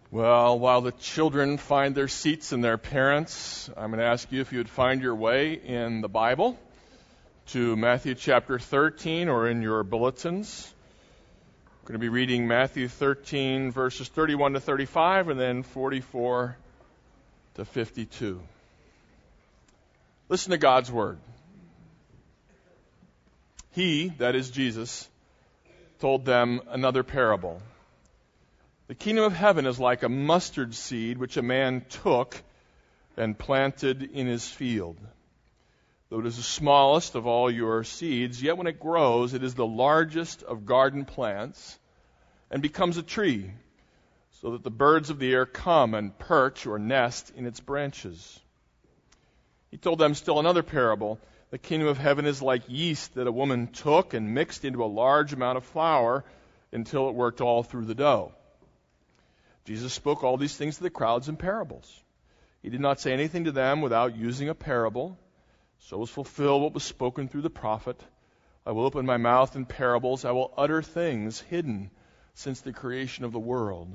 Well, while the children find their seats and their parents, I'm going to ask you if you would find your way in the Bible to Matthew chapter 13 or in your bulletins. We're going to be reading Matthew 13 verses 31 to 35 and then 44 to 52. Listen to God's word. He, that is Jesus, told them another parable. The kingdom of heaven is like a mustard seed which a man took and planted in his field. Though it is the smallest of all your seeds, yet when it grows, it is the largest of garden plants and becomes a tree, so that the birds of the air come and perch or nest in its branches. He told them still another parable. The kingdom of heaven is like yeast that a woman took and mixed into a large amount of flour until it worked all through the dough. Jesus spoke all these things to the crowds in parables. He did not say anything to them without using a parable. So was fulfilled what was spoken through the prophet. I will open my mouth in parables. I will utter things hidden since the creation of the world.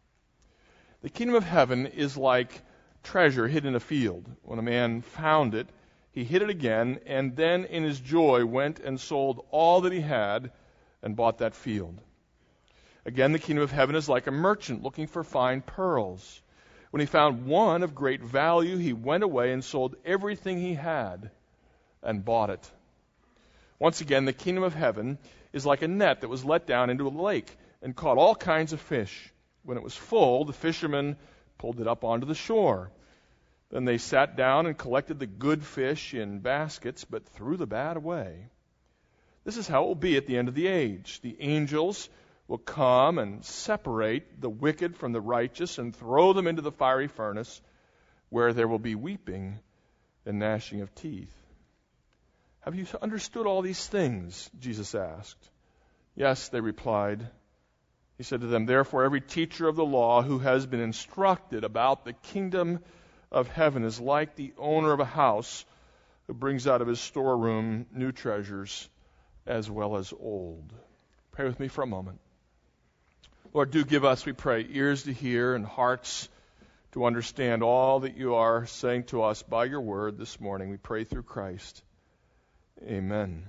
The kingdom of heaven is like treasure hid in a field. When a man found it, he hid it again, and then in his joy went and sold all that he had and bought that field. Again, the kingdom of heaven is like a merchant looking for fine pearls. When he found one of great value, he went away and sold everything he had and bought it. Once again, the kingdom of heaven is like a net that was let down into a lake and caught all kinds of fish. When it was full, the fishermen pulled it up onto the shore. Then they sat down and collected the good fish in baskets, but threw the bad away. This is how it will be at the end of the age. The angels will come and separate the wicked from the righteous and throw them into the fiery furnace, where there will be weeping and gnashing of teeth. Have you understood all these things? Jesus asked. Yes, they replied. He said to them, therefore every teacher of the law who has been instructed about the kingdom of heaven is like the owner of a house who brings out of his storeroom new treasures as well as old. Pray with me for a moment. Lord, do give us, we pray, ears to hear and hearts to understand all that you are saying to us by your word this morning. We pray through Christ. Amen.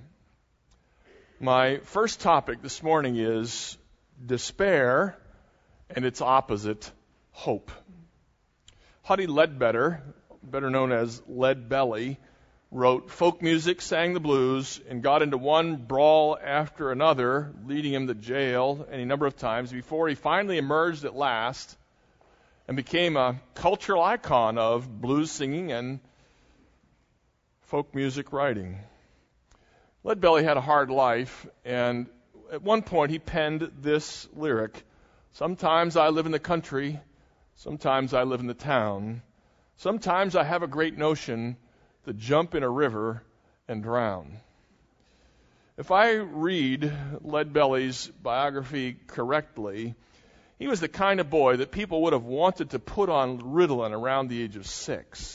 My first topic this morning is despair and its opposite, hope. Huddie Ledbetter, better known as Lead Belly, wrote folk music, sang the blues, and got into one brawl after another, leading him to jail any number of times before he finally emerged at last and became a cultural icon of blues singing and folk music writing. Lead Belly had a hard life, and at one point he penned this lyric, sometimes I live in the country, sometimes I live in the town, sometimes I have a great notion to jump in a river and drown. If I read Lead Belly's biography correctly, he was the kind of boy that people would have wanted to put on Ritalin around the age of 6.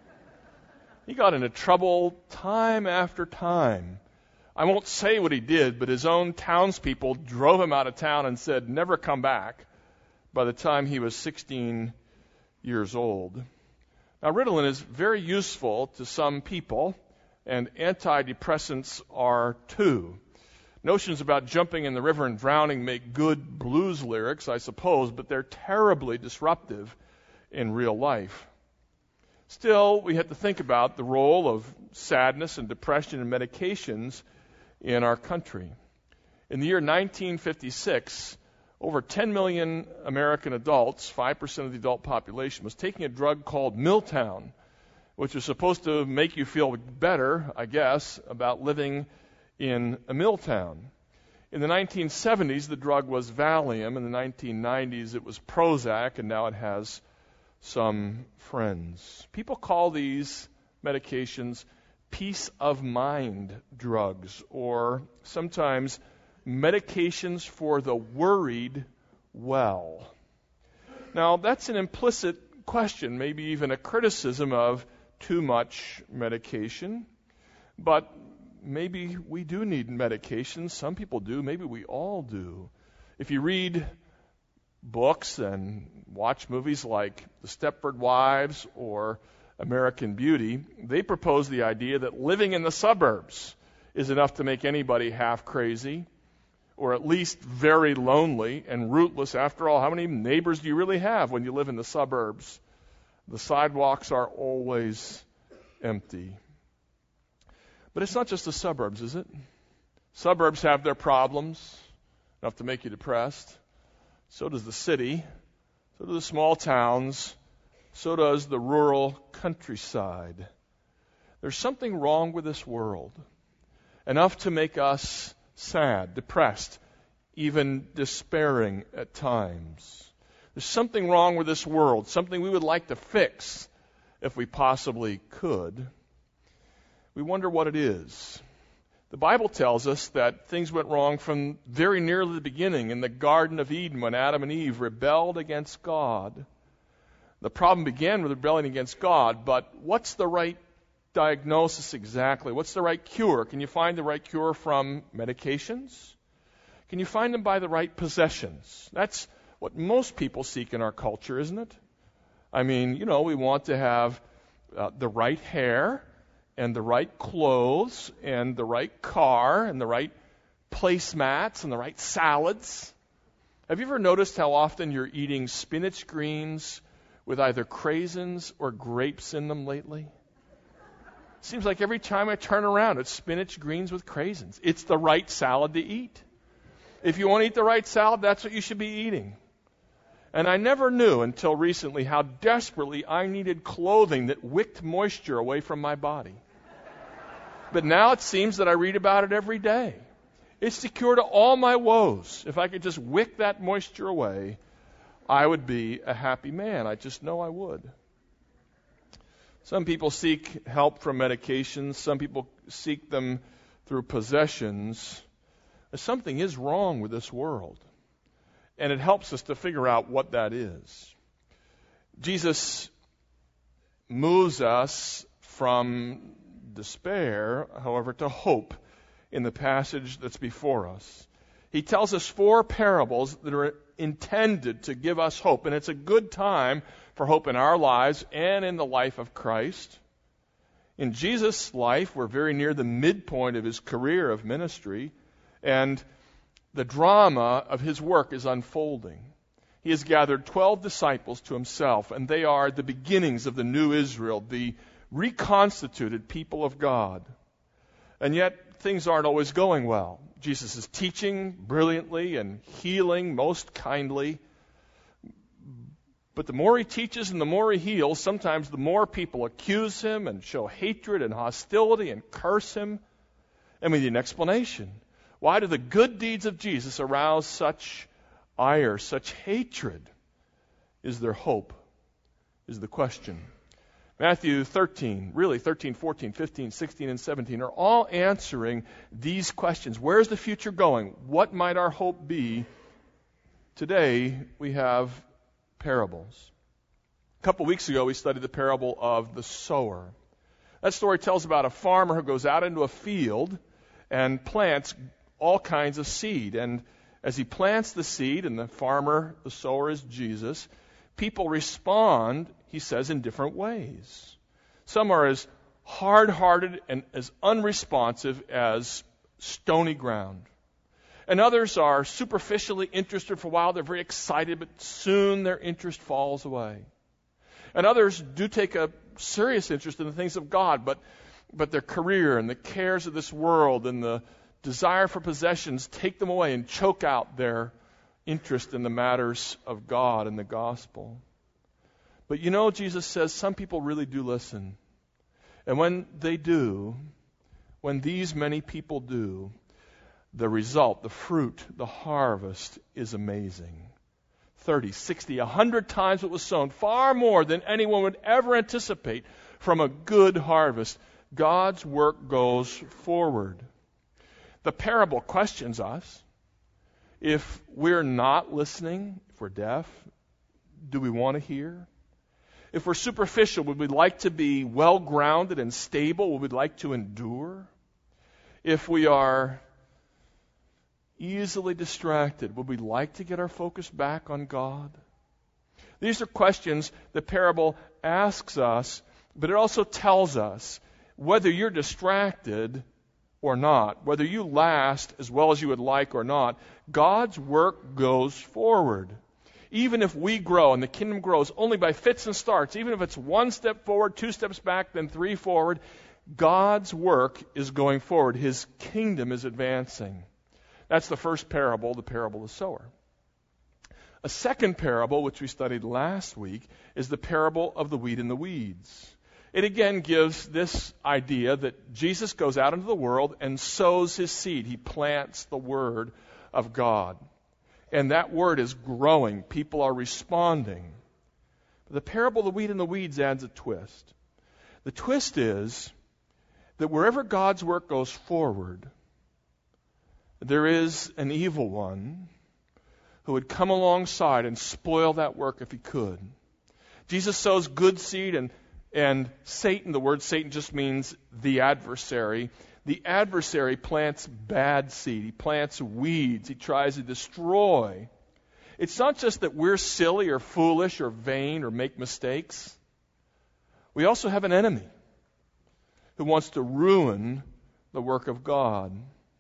He got into trouble time after time. I won't say what he did, but his own townspeople drove him out of town and said, never come back, by the time he was 16 years old. Now, Ritalin is very useful to some people, and antidepressants are too. Notions about jumping in the river and drowning make good blues lyrics, I suppose, but they're terribly disruptive in real life. Still, we have to think about the role of sadness and depression and medications in our country. In the year 1956, over 10 million American adults, 5% of the adult population, was taking a drug called Miltown, which was supposed to make you feel better, I guess, about living in a mill town. In the 1970s, the drug was Valium. In the 1990s, it was Prozac, and now it has some friends. People call these medications peace of mind drugs, or sometimes medications for the worried well. Now, that's an implicit question, maybe even a criticism of too much medication, but maybe we do need medication. Some people do. Maybe we all do. If you read books and watch movies like The Stepford Wives or American Beauty, they propose the idea that living in the suburbs is enough to make anybody half crazy, or at least very lonely and rootless. After all, how many neighbors do you really have when you live in the suburbs? The sidewalks are always empty. But it's not just the suburbs, is it? Suburbs have their problems, enough to make you depressed. So does the city. So do the small towns. So does the rural countryside. There's something wrong with this world, enough to make us sad, depressed, even despairing at times. There's something wrong with this world, something we would like to fix if we possibly could. We wonder what it is. The Bible tells us that things went wrong from very near the beginning in the Garden of Eden when Adam and Eve rebelled against God. The problem began with rebelling against God, but what's the right diagnosis exactly? What's the right cure? Can you find the right cure from medications? Can you find them by the right possessions? That's what most people seek in our culture, isn't it? I mean, we want to have the right hair and the right clothes and the right car and the right placemats and the right salads. Have you ever noticed how often you're eating spinach greens with either craisins or grapes in them lately? Seems like every time I turn around, it's spinach greens with craisins. It's the right salad to eat. If you want to eat the right salad, that's what you should be eating. And I never knew until recently how desperately I needed clothing that wicked moisture away from my body. But now it seems that I read about it every day. It's the cure to all my woes. If I could just wick that moisture away, I would be a happy man. I just know I would. Some people seek help from medications. Some people seek them through possessions. Something is wrong with this world. And it helps us to figure out what that is. Jesus moves us from despair, however, to hope in the passage that's before us. He tells us 4 parables that are intended to give us hope, and it's a good time for hope in our lives and in the life of Christ. In Jesus' life, we're very near the midpoint of his career of ministry, and the drama of his work is unfolding. He has gathered 12 disciples to himself, and they are the beginnings of the new Israel, the reconstituted people of God. And yet, things aren't always going well. Jesus is teaching brilliantly and healing most kindly. But the more he teaches and the more he heals, sometimes the more people accuse him and show hatred and hostility and curse him. And we need an explanation. Why do the good deeds of Jesus arouse such ire, such hatred? Is there hope? Is the question. Matthew 13, 14, 15, 16, and 17 are all answering these questions. Where's the future going? What might our hope be? Today, we have parables. A couple weeks ago, we studied the parable of the sower. That story tells about a farmer who goes out into a field and plants all kinds of seed. And as he plants the seed, and the farmer, the sower is Jesus, people respond, he says, in different ways. Some are as hard-hearted and as unresponsive as stony ground. And others are superficially interested for a while. They're very excited, but soon their interest falls away. And others do take a serious interest in the things of God, but their career and the cares of this world and the desire for possessions take them away and choke out their interest in the matters of God and the gospel. But Jesus says some people really do listen. And when they do, when these many people do, the result, the fruit, the harvest is amazing. 30, 60, 100 times what was sown, far more than anyone would ever anticipate from a good harvest. God's work goes forward. The parable questions us. If we're not listening, if we're deaf, do we want to hear? If we're superficial, would we like to be well-grounded and stable? Would we like to endure? If we are easily distracted? Would we like to get our focus back on God? These are questions the parable asks us, but it also tells us whether you're distracted or not, whether you last as well as you would like or not, God's work goes forward. Even if we grow and the kingdom grows only by fits and starts, even if it's 1 step forward, 2 steps back, then 3 forward, God's work is going forward. His kingdom is advancing. That's the first parable, the parable of the sower. A second parable, which we studied last week, is the parable of the wheat and the weeds. It again gives this idea that Jesus goes out into the world and sows his seed. He plants the word of God. And that word is growing. People are responding. But the parable of the wheat and the weeds adds a twist. The twist is that wherever God's work goes forward, there is an evil one who would come alongside and spoil that work if he could. Jesus sows good seed, and Satan, the word Satan just means the adversary. The adversary plants bad seed. He plants weeds. He tries to destroy. It's not just that we're silly or foolish or vain or make mistakes. We also have an enemy who wants to ruin the work of God.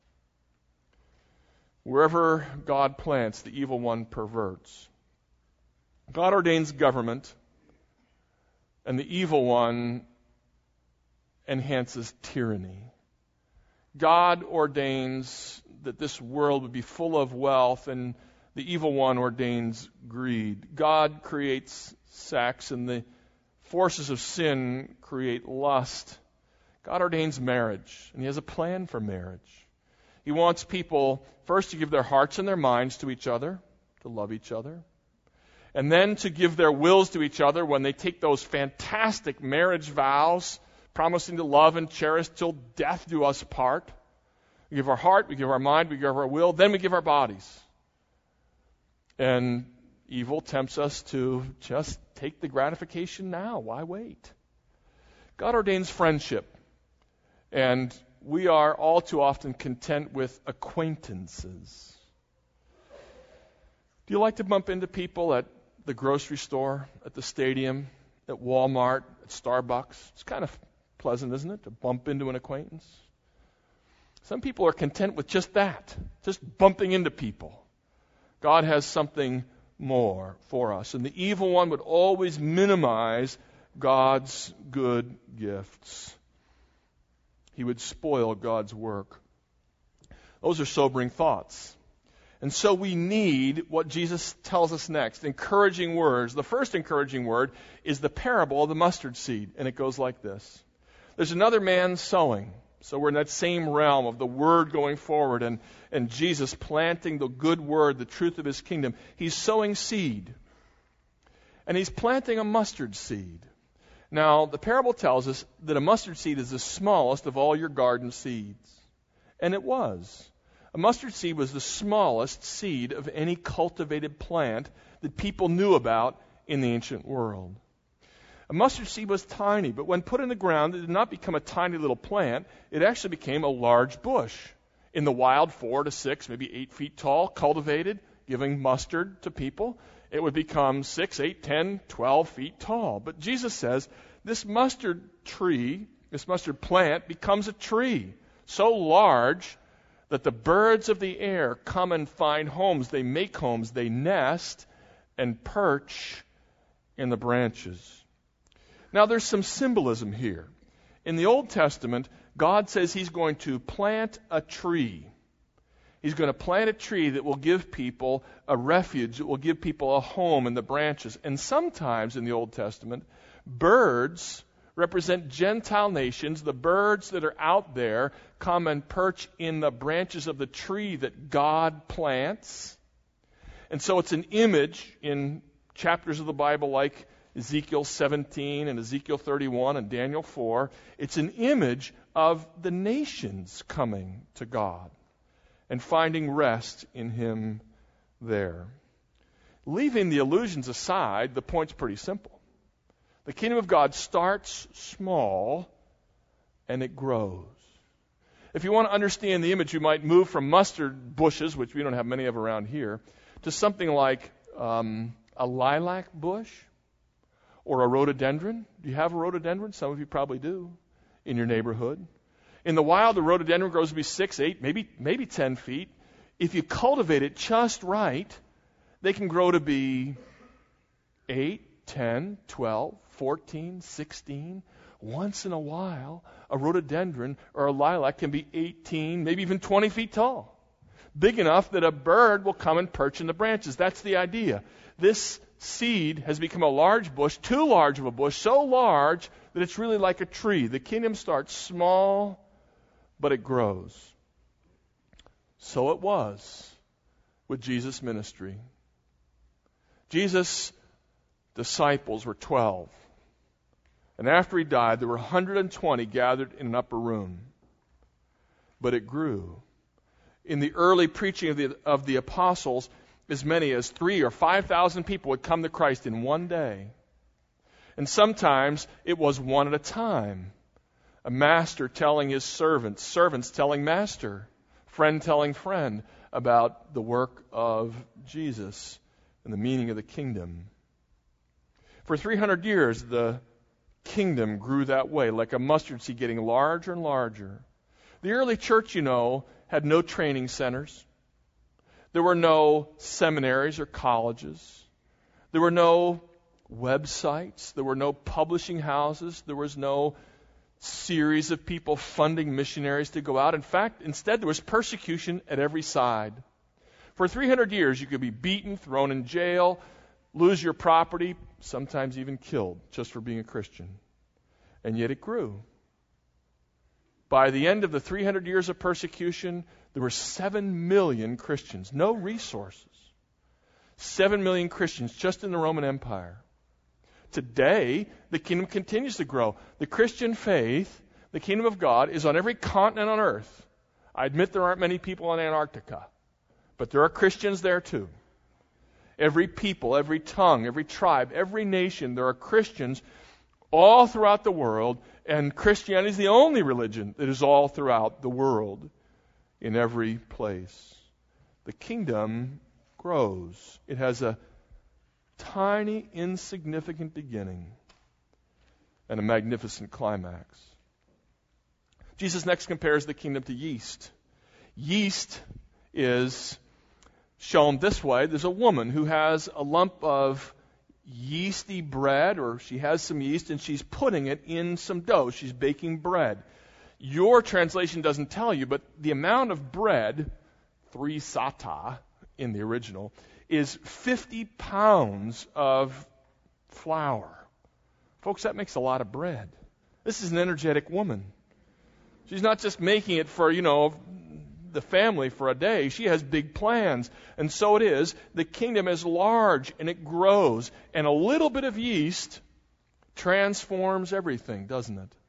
Wherever God plants, the evil one perverts. God ordains government, and the evil one enhances tyranny. God ordains that this world would be full of wealth, and the evil one ordains greed. God creates sex, and the forces of sin create lust. God ordains marriage, and he has a plan for marriage. He wants people first to give their hearts and their minds to each other, to love each other, and then to give their wills to each other when they take those fantastic marriage vows, promising to love and cherish till death do us part. We give our heart, we give our mind, we give our will, then we give our bodies. And evil tempts us to just take the gratification now. Why wait? God ordains friendship, and we are all too often content with acquaintances. Do you like to bump into people at the grocery store, at the stadium, at Walmart, at Starbucks? It's kind of pleasant, isn't it, to bump into an acquaintance? Some people are content with just that, just bumping into people. God has something more for us, and the evil one would always minimize God's good gifts. He would spoil God's work. Those are sobering thoughts. And so we need what Jesus tells us next, encouraging words. The first encouraging word is the parable of the mustard seed, and it goes like this. There's another man sowing. So we're in that same realm of the word going forward and Jesus planting the good word, the truth of his kingdom. He's sowing seed. And he's planting a mustard seed. Now, the parable tells us that a mustard seed is the smallest of all your garden seeds. And it was. A mustard seed was the smallest seed of any cultivated plant that people knew about in the ancient world. A mustard seed was tiny, but when put in the ground, it did not become a tiny little plant. It actually became a large bush. In the wild, 4 to 6, maybe 8 feet tall, cultivated, giving mustard to people. It would become 6, 8, 10, 12 feet tall. But Jesus says this mustard tree, this mustard plant, becomes a tree so large that the birds of the air come and find homes. They make homes, they nest and perch in the branches. Now, there's some symbolism here. In the Old Testament, God says he's going to plant a tree. He's going to plant a tree that will give people a refuge, that will give people a home in the branches. And sometimes in the Old Testament, birds represent Gentile nations. The birds that are out there come and perch in the branches of the tree that God plants. And so it's an image in chapters of the Bible like Ezekiel 17 and Ezekiel 31 and Daniel 4. It's an image of the nations coming to God and finding rest in him there. Leaving the illusions aside, the point's pretty simple. The kingdom of God starts small and it grows. If you want to understand the image, you might move from mustard bushes, which we don't have many of around here, to something like a lilac bush or a rhododendron. Do you have a rhododendron? Some of you probably do in your neighborhood. In the wild, the rhododendron grows to be 6, 8, maybe 10 feet. If you cultivate it just right, they can grow to be 8, 10, 12, 14, 16. Once in a while, a rhododendron or a lilac can be 18, maybe even 20 feet tall. Big enough that a bird will come and perch in the branches. That's the idea. This seed has become a large bush, too large of a bush, so large that it's really like a tree. The kingdom starts small, but it grows. So it was with Jesus' ministry. Jesus' disciples were 12. And after he died, there were 120 gathered in an upper room. But it grew. In the early preaching of the apostles, as many as 3,000 or 5,000 people would come to Christ in one day. And sometimes it was one at a time. A master telling his servants, servants telling master, friend telling friend about the work of Jesus and the meaning of the kingdom. For 300 years, the kingdom grew that way, like a mustard seed getting larger and larger. The early church, had no training centers. There were no seminaries or colleges. There were no websites. There were no publishing houses. There was no series of people funding missionaries to go out. In fact, instead, there was persecution at every side. For 300 years, you could be beaten, thrown in jail, lose your property, sometimes even killed just for being a Christian. And yet it grew. By the end of the 300 years of persecution, there were 7 million Christians. No resources. 7 million Christians just in the Roman Empire. Today, the kingdom continues to grow. The Christian faith, the kingdom of God, is on every continent on earth. I admit there aren't many people in Antarctica, but there are Christians there too. Every people, every tongue, every tribe, every nation, there are Christians all throughout the world, and Christianity is the only religion that is all throughout the world, in every place. The kingdom grows. It has a tiny, insignificant beginning and a magnificent climax. Jesus next compares the kingdom to yeast. Yeast is shown this way. There's a woman who has a lump of yeasty bread, or she has some yeast, and she's putting it in some dough. She's baking bread. Your translation doesn't tell you, but the amount of bread, 3 sata in the original, is 50 pounds of flour. Folks, that makes a lot of bread. This is an energetic woman. She's not just making it for, the family for a day. She has big plans. And so it is. The kingdom is large and it grows. And a little bit of yeast transforms everything, doesn't it?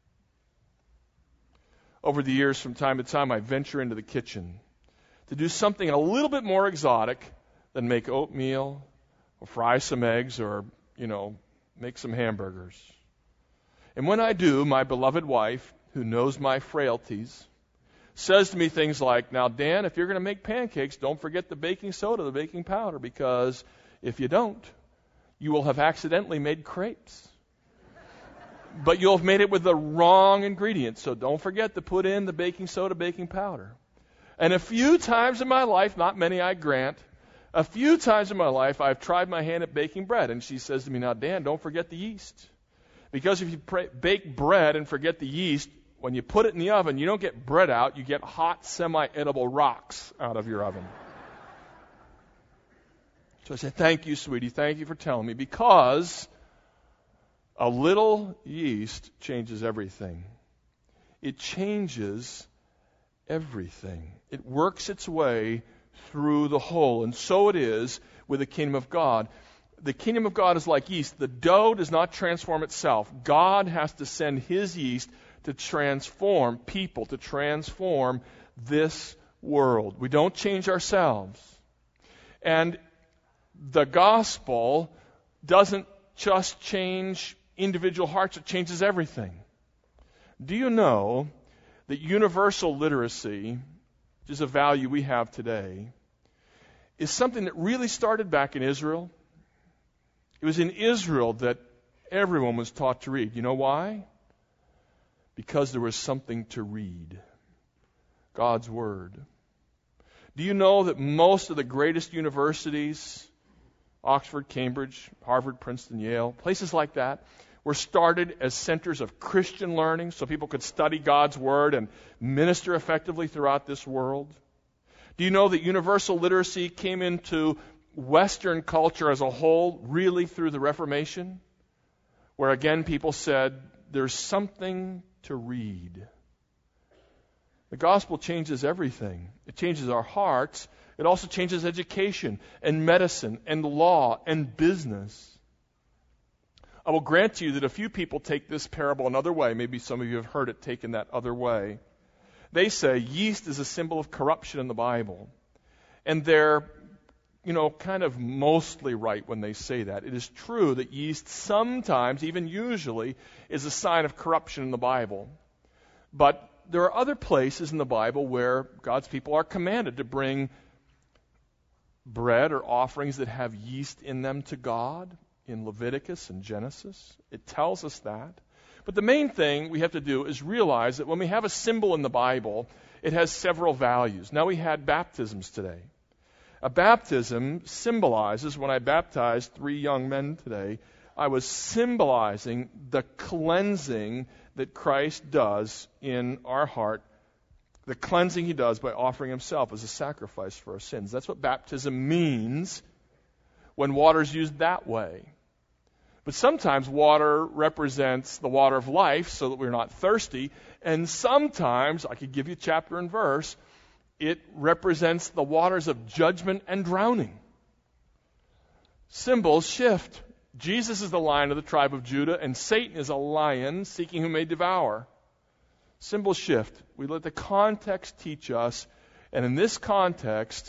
Over the years, from time to time, I venture into the kitchen to do something a little bit more exotic than make oatmeal or fry some eggs or, make some hamburgers. And when I do, my beloved wife, who knows my frailties, says to me things like, "Now, Dan, if you're going to make pancakes, don't forget the baking soda, the baking powder, because if you don't, you will have accidentally made crepes. But you'll have made it with the wrong ingredients, so don't forget to put in the baking soda, baking powder." And a few times in my life, not many I grant, a few times in my life I've tried my hand at baking bread. And she says to me, "Now, Dan, don't forget the yeast. Because if you bake bread and forget the yeast, when you put it in the oven, you don't get bread out, you get hot, semi-edible rocks out of your oven." So I said, "Thank you, sweetie. Thank you for telling me." Because a little yeast changes everything. It changes everything. It works its way through the whole. And so it is with the kingdom of God. The kingdom of God is like yeast. The dough does not transform itself. God has to send his yeast to transform people, to transform this world. We don't change ourselves. And the gospel doesn't just change individual hearts, it changes everything. Do you know that universal literacy, which is a value we have today, is something that really started back in Israel. It was in Israel that everyone was taught to read. You know why? Because there was something to read. God's Word. Do you know that most of the greatest universities, Oxford, Cambridge, Harvard, Princeton, Yale, places like that, were started as centers of Christian learning so people could study God's Word and minister effectively throughout this world? Do you know that universal literacy came into Western culture as a whole really through the Reformation? Where again people said, there's something to read. The gospel changes everything. It changes our hearts. It also changes education and medicine and law and business. I will grant you that a few people take this parable another way. Maybe some of you have heard it taken that other way. They say yeast is a symbol of corruption in the Bible. And they're, kind of mostly right when they say that. It is true that yeast sometimes, even usually, is a sign of corruption in the Bible. But there are other places in the Bible where God's people are commanded to bring bread or offerings that have yeast in them to God. In Leviticus and Genesis, it tells us that. But the main thing we have to do is realize that when we have a symbol in the Bible, it has several values. Now, we had baptisms today. A baptism symbolizes, when I baptized 3 young men today, I was symbolizing the cleansing that Christ does in our heart, the cleansing He does by offering Himself as a sacrifice for our sins. That's what baptism means when water is used that way. But sometimes water represents the water of life so that we're not thirsty. And sometimes, I could give you chapter and verse, it represents the waters of judgment and drowning. Symbols shift. Jesus is the Lion of the tribe of Judah, and Satan is a lion seeking whom may devour. Symbols shift. We let the context teach us. And in this context,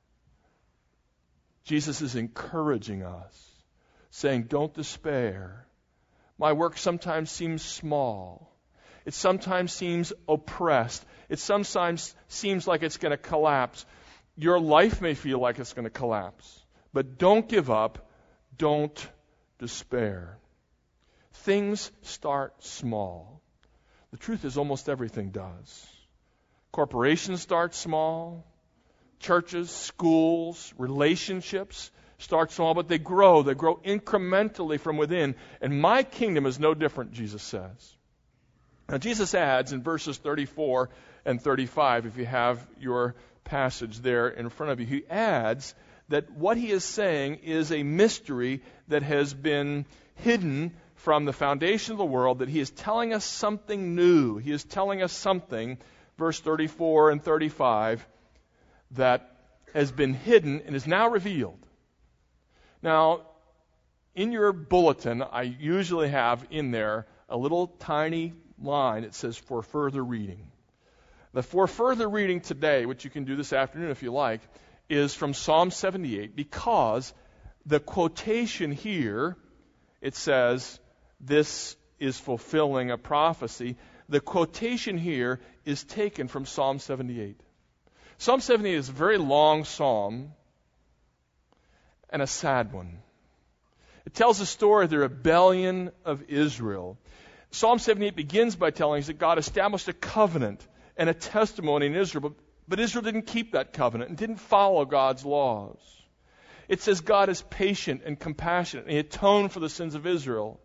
Jesus is encouraging us, saying, don't despair. My work sometimes seems small. It sometimes seems oppressed. It sometimes seems like it's going to collapse. Your life may feel like it's going to collapse. But don't give up. Don't despair. Things start small. The truth is almost everything does. Corporations start small. Churches, schools, relationships start small, but they grow. They grow incrementally from within. And my kingdom is no different, Jesus says. Now, Jesus adds in verses 34 and 35, if you have your passage there in front of you, He adds that what He is saying is a mystery that has been hidden from the foundation of the world, that He is telling us something new. He is telling us something, verse 34 and 35, that has been hidden and is now revealed. Now, in your bulletin, I usually have in there a little tiny line. It says, for further reading. The for further reading today, which you can do this afternoon if you like, is from Psalm 78, because the quotation here, it says, this is fulfilling a prophecy. The quotation here is taken from Psalm 78. Psalm 78 is a very long psalm and a sad one. It tells the story of the rebellion of Israel. Psalm 78 begins by telling us that God established a covenant and a testimony in Israel, but Israel didn't keep that covenant and didn't follow God's laws. It says God is patient and compassionate, and He atoned for the sins of Israel.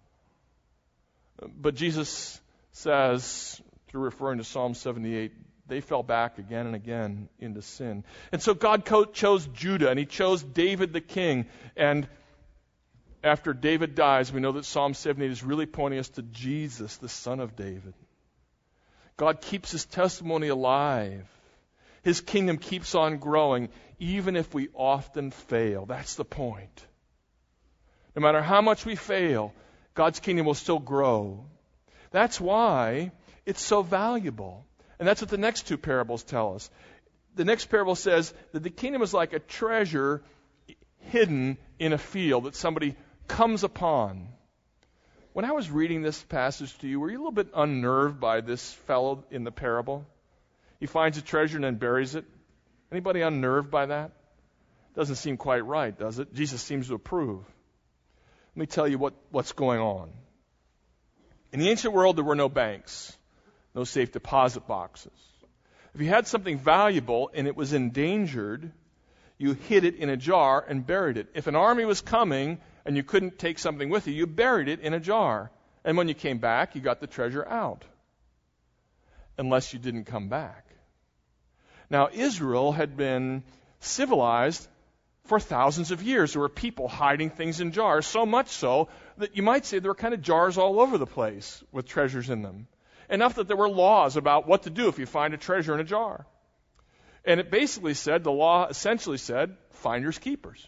But Jesus says, through referring to Psalm 78, they fell back again and again into sin. And so God chose Judah, and He chose David the king. And after David dies, we know that Psalm 78 is really pointing us to Jesus, the son of David. God keeps His testimony alive. His kingdom keeps on growing, even if we often fail. That's the point. No matter how much we fail, God's kingdom will still grow. That's why it's so valuable. And that's what the next 2 parables tell us. The next parable says that the kingdom is like a treasure hidden in a field that somebody comes upon. When I was reading this passage to you, were you a little bit unnerved by this fellow in the parable? He finds a treasure and then buries it. Anybody unnerved by that? Doesn't seem quite right, does it? Jesus seems to approve. Let me tell you what's going on. In the ancient world, there were no banks, no safe deposit boxes. If you had something valuable and it was endangered, you hid it in a jar and buried it. If an army was coming and you couldn't take something with you, you buried it in a jar. And when you came back, you got the treasure out. Unless you didn't come back. Now, Israel had been civilized for thousands of years. There were people hiding things in jars, so much so that you might say there were kind of jars all over the place with treasures in them. Enough that there were laws about what to do if you find a treasure in a jar. And it basically said, the law essentially said, finders keepers.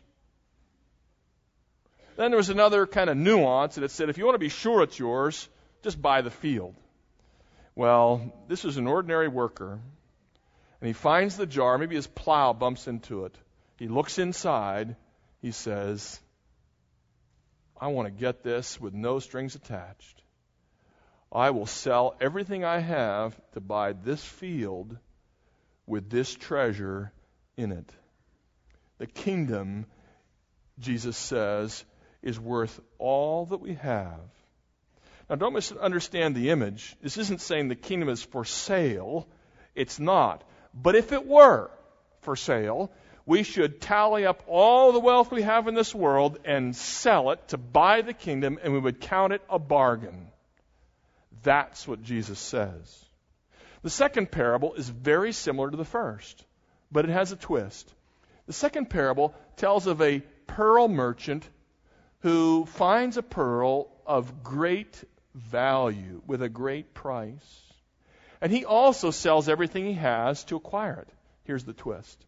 Then there was another kind of nuance that it said, if you want to be sure it's yours, just buy the field. Well, this was an ordinary worker, and he finds the jar, maybe his plow bumps into it. He looks inside, he says, I want to get this with no strings attached. I will sell everything I have to buy this field with this treasure in it. The kingdom, Jesus says, is worth all that we have. Now, don't misunderstand the image. This isn't saying the kingdom is for sale. It's not. But if it were for sale, we should tally up all the wealth we have in this world and sell it to buy the kingdom, and we would count it a bargain. That's what Jesus says. The second parable is very similar to the first, but it has a twist. The second parable tells of a pearl merchant who finds a pearl of great value with a great price. And he also sells everything he has to acquire it. Here's the twist.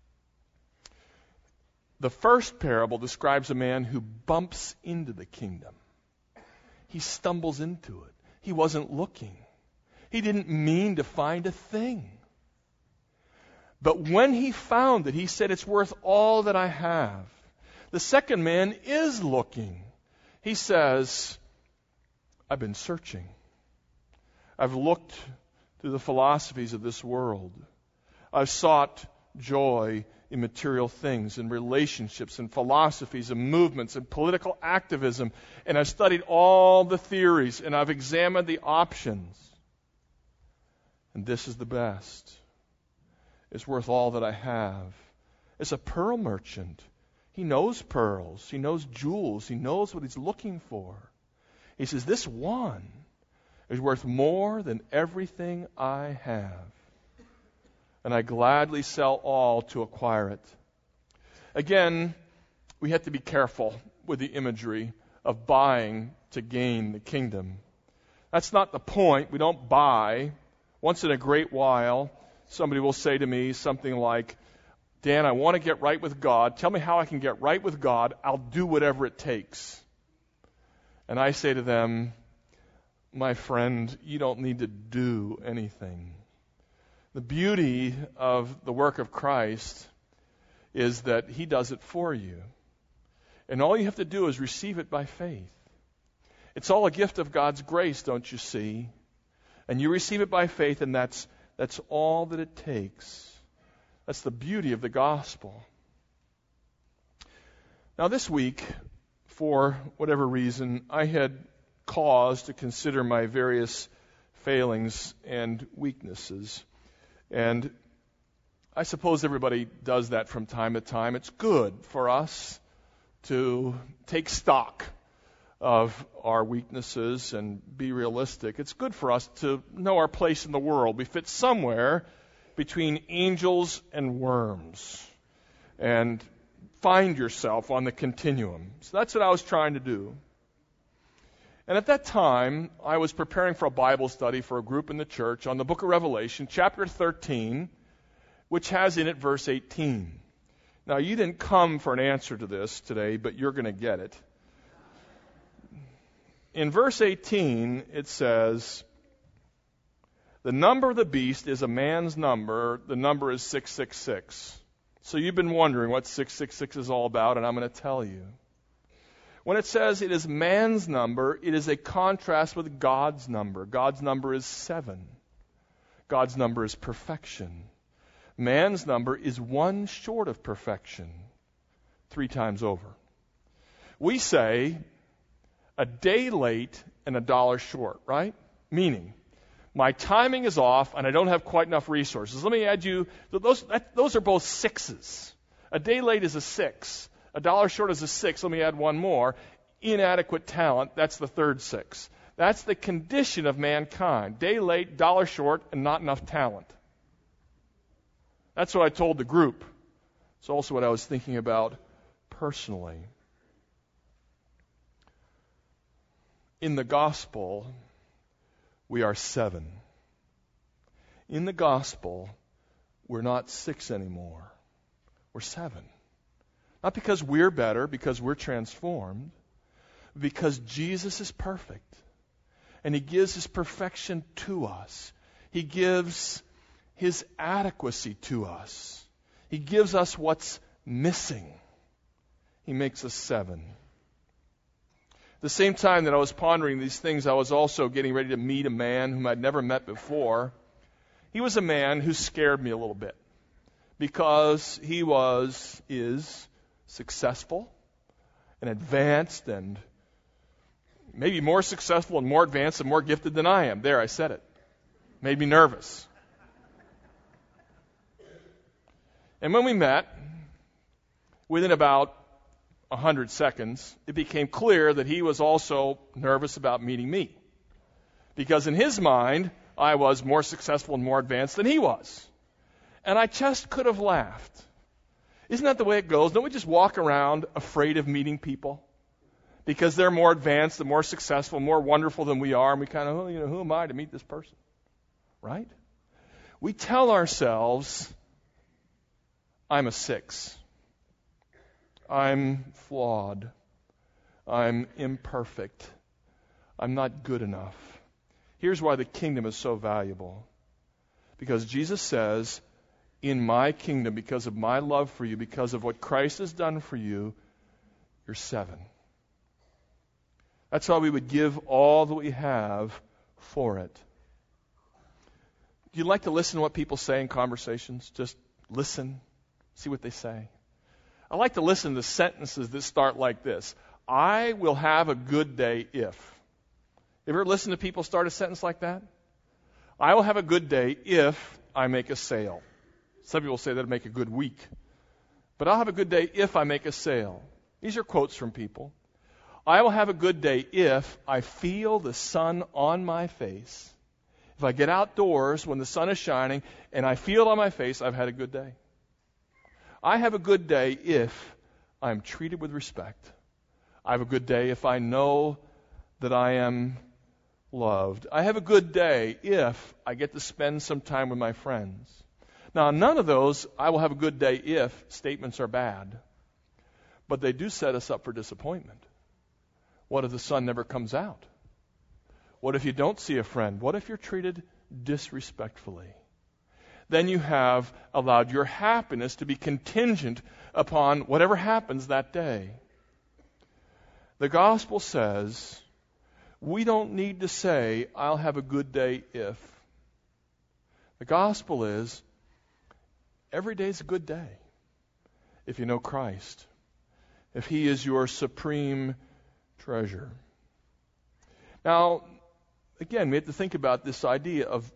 The first parable describes a man who bumps into the kingdom. He stumbles into it. He wasn't looking. He didn't mean to find a thing. But when he found it, he said, it's worth all that I have. The second man is looking. He says, I've been searching. I've looked through the philosophies of this world. I've sought joy in material things, in relationships, in philosophies, and movements, and political activism. And I've studied all the theories, and I've examined the options. And this is the best. It's worth all that I have. It's a pearl merchant. He knows pearls. He knows jewels. He knows what he's looking for. He says, this one is worth more than everything I have. And I gladly sell all to acquire it. Again, we have to be careful with the imagery of buying to gain the kingdom. That's not the point. We don't buy. Once in a great while, somebody will say to me something like, Dan, I want to get right with God. Tell me how I can get right with God. I'll do whatever it takes. And I say to them, my friend, you don't need to do anything. The beauty of the work of Christ is that He does it for you. And all you have to do is receive it by faith. It's all a gift of God's grace, don't you see? And you receive it by faith, and that's all that it takes. That's the beauty of the gospel. Now this week, for whatever reason, I had cause to consider my various failings and weaknesses. And I suppose everybody does that from time to time. It's good for us to take stock of our weaknesses and be realistic. It's good for us to know our place in the world. We fit somewhere between angels and worms. And find yourself on the continuum. So that's what I was trying to do. And at that time, I was preparing for a Bible study for a group in the church on the book of Revelation, chapter 13, which has in it verse 18. Now, you didn't come for an answer to this today, but you're going to get it. In verse 18, it says, the number of the beast is a man's number. The number is 666. So you've been wondering what 666 is all about, and I'm going to tell you. When it says it is man's number, it is a contrast with God's number. God's number is 7. God's number is perfection. Man's number is 1 short of perfection, 3 times over. We say a day late and $1 short, right? Meaning, my timing is off and I don't have quite enough resources. Let me add you, those are both 6s. A day late is a 6. $1 short is a 6. Let me add one more. Inadequate talent, that's the third 6. That's the condition of mankind. Day late, $1 short, and not enough talent. That's what I told the group. It's also what I was thinking about personally. In the gospel, we are 7. In the gospel, we're not 6 anymore. We're 7. Not because we're better, because we're transformed, because Jesus is perfect. And He gives His perfection to us. He gives His adequacy to us. He gives us what's missing. He makes us 7. At the same time that I was pondering these things, I was also getting ready to meet a man whom I'd never met before. He was a man who scared me a little bit because he is successful and advanced and maybe more successful and more advanced and more gifted than I am. There, I said it. Made me nervous. And when we met, within about 100 seconds, it became clear that he was also nervous about meeting me. Because in his mind, I was more successful and more advanced than he was. And I just could have laughed. Isn't that the way it goes? Don't we just walk around afraid of meeting people? Because they're more advanced and more successful, more wonderful than we are, and we kind of, who am I to meet this person? Right? We tell ourselves, I'm a 6. I'm flawed. I'm imperfect. I'm not good enough. Here's why the kingdom is so valuable. Because Jesus says, in my kingdom, because of my love for you, because of what Christ has done for you, you're 7. That's why we would give all that we have for it. Do you like to listen to what people say in conversations? Just listen, see what they say. I like to listen to sentences that start like this. I will have a good day if. You ever listen to people start a sentence like that? I will have a good day if I make a sale. Some people say that'll make a good week. But I'll have a good day if I make a sale. These are quotes from people. I will have a good day if I feel the sun on my face. If I get outdoors when the sun is shining and I feel it on my face, I've had a good day. I have a good day if I'm treated with respect. I have a good day if I know that I am loved. I have a good day if I get to spend some time with my friends. Now, none of those I will have a good day if statements are bad, but they do set us up for disappointment. What if the sun never comes out? What if you don't see a friend? What if you're treated disrespectfully? Then you have allowed your happiness to be contingent upon whatever happens that day. The gospel says we don't need to say, I'll have a good day if. The gospel is every day's a good day if you know Christ, if He is your supreme treasure. Now, again, we have to think about this idea of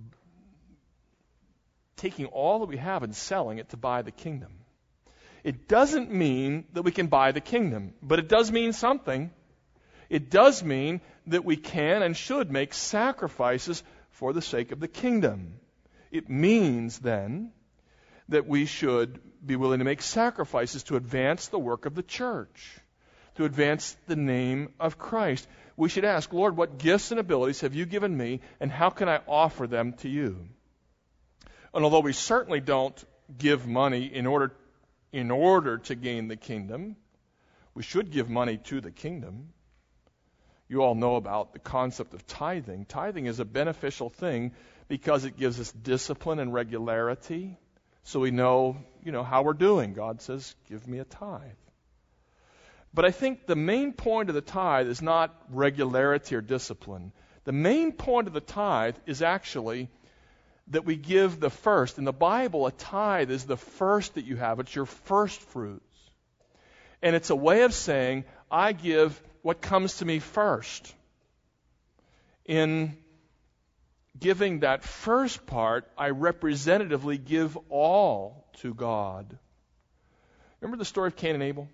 taking all that we have and selling it to buy the kingdom. It doesn't mean that we can buy the kingdom, but it does mean something. It does mean that we can and should make sacrifices for the sake of the kingdom. It means, then, that we should be willing to make sacrifices to advance the work of the church, to advance the name of Christ. We should ask, Lord, what gifts and abilities have you given me, and how can I offer them to you? And although we certainly don't give money in order to gain the kingdom, we should give money to the kingdom. You all know about the concept of tithing. Tithing is a beneficial thing because it gives us discipline and regularity, so we know, how we're doing. God says, give me a tithe. But I think the main point of the tithe is not regularity or discipline. The main point of the tithe is actually that we give the first. In the Bible, a tithe is the first that you have. It's your first fruits. And it's a way of saying, I give what comes to me first. In giving that first part, I representatively give all to God. Remember the story of Cain and Abel?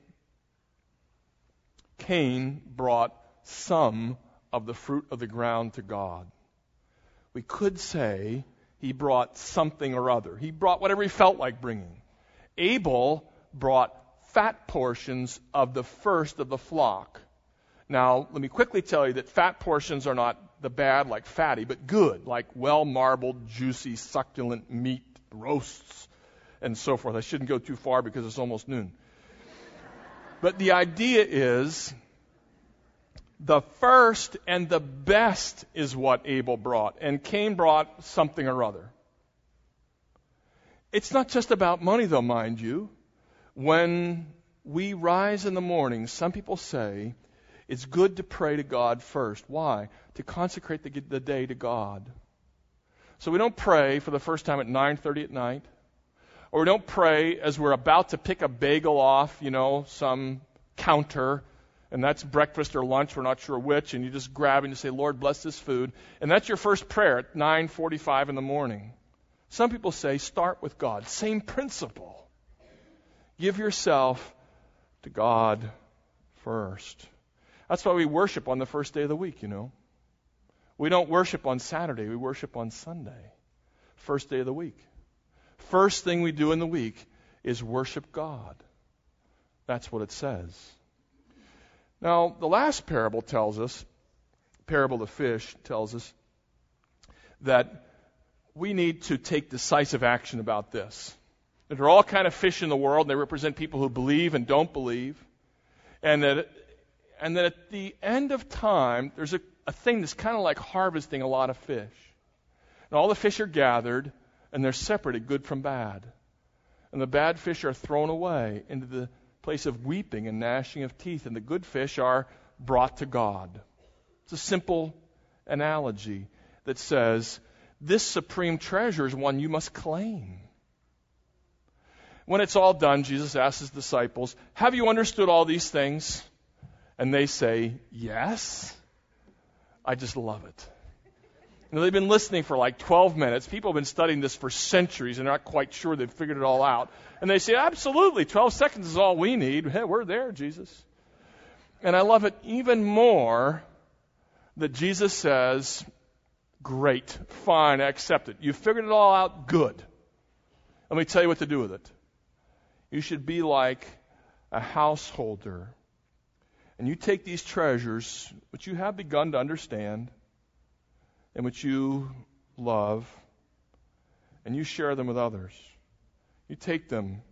Cain brought some of the fruit of the ground to God. We could say he brought something or other. He brought whatever he felt like bringing. Abel brought fat portions of the first of the flock. Now, let me quickly tell you that fat portions are not the bad like fatty, but good, like well-marbled, juicy, succulent meat, roasts, and so forth. I shouldn't go too far because it's almost noon. But the idea is the first and the best is what Abel brought, and Cain brought something or other. It's not just about money, though, mind you. When we rise in the morning, some people say it's good to pray to God first. Why? To consecrate the day to God. So we don't pray for the first time at 9:30 at night, or we don't pray as we're about to pick a bagel off, some counter, and that's breakfast or lunch, we're not sure which, and you just grab and you say, Lord, bless this food. And that's your first prayer at 9:45 in the morning. Some people say, start with God. Same principle. Give yourself to God first. That's why we worship on the first day of the week, We don't worship on Saturday, we worship on Sunday. First day of the week. First thing we do in the week is worship God. That's what it says. Now, the last parable tells us, parable of the fish tells us, that we need to take decisive action about this. There are all kind of fish in the world, and they represent people who believe and don't believe. And that at the end of time, there's a thing that's kind of like harvesting a lot of fish. And all the fish are gathered, and they're separated, good from bad. And the bad fish are thrown away into the place of weeping and gnashing of teeth, and the good fish are brought to God. It's a simple analogy that says this supreme treasure is one you must claim. When it's all done, Jesus asks his disciples, have you understood all these things? And they say, yes. I just love it. They've been listening for like 12 minutes. People have been studying this for centuries and not quite sure they've figured it all out. And they say, absolutely, 12 seconds is all we need. Hey, we're there, Jesus. And I love it even more that Jesus says, great, fine, I accept it. You figured it all out, good. Let me tell you what to do with it. You should be like a householder. And you take these treasures, which you have begun to understand, and which you love, and you share them with others. You take them,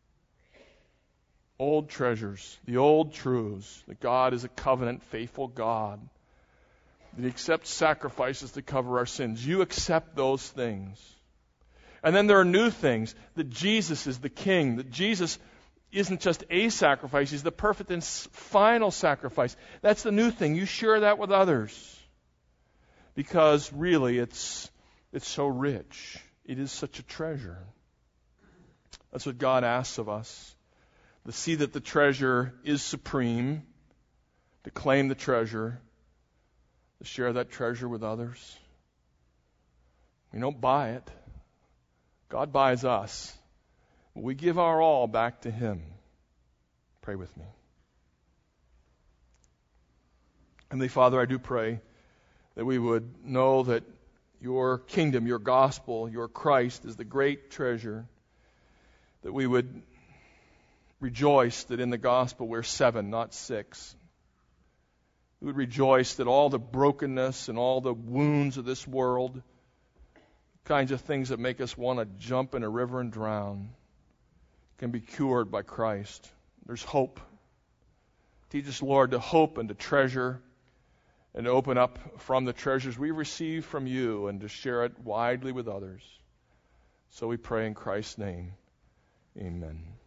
old treasures, the old truths, that God is a covenant, faithful God, that He accepts sacrifices to cover our sins. You accept those things. And then there are new things, that Jesus is the King, that Jesus isn't just a sacrifice, He's the perfect and final sacrifice. That's the new thing. You share that with others. Because really it's so rich. It is such a treasure. That's what God asks of us. To see that the treasure is supreme, to claim the treasure, to share that treasure with others. We don't buy it. God buys us. We give our all back to Him. Pray with me. Heavenly Father, I do pray that we would know that your kingdom, your gospel, your Christ is the great treasure, that we would rejoice that in the gospel we're 7, not 6. We would rejoice that all the brokenness and all the wounds of this world, kinds of things that make us want to jump in a river and drown, can be cured by Christ. There's hope. Teach us, Lord, to hope and to treasure, and to open up from the treasures we receive from you and to share it widely with others. So we pray in Christ's name. Amen.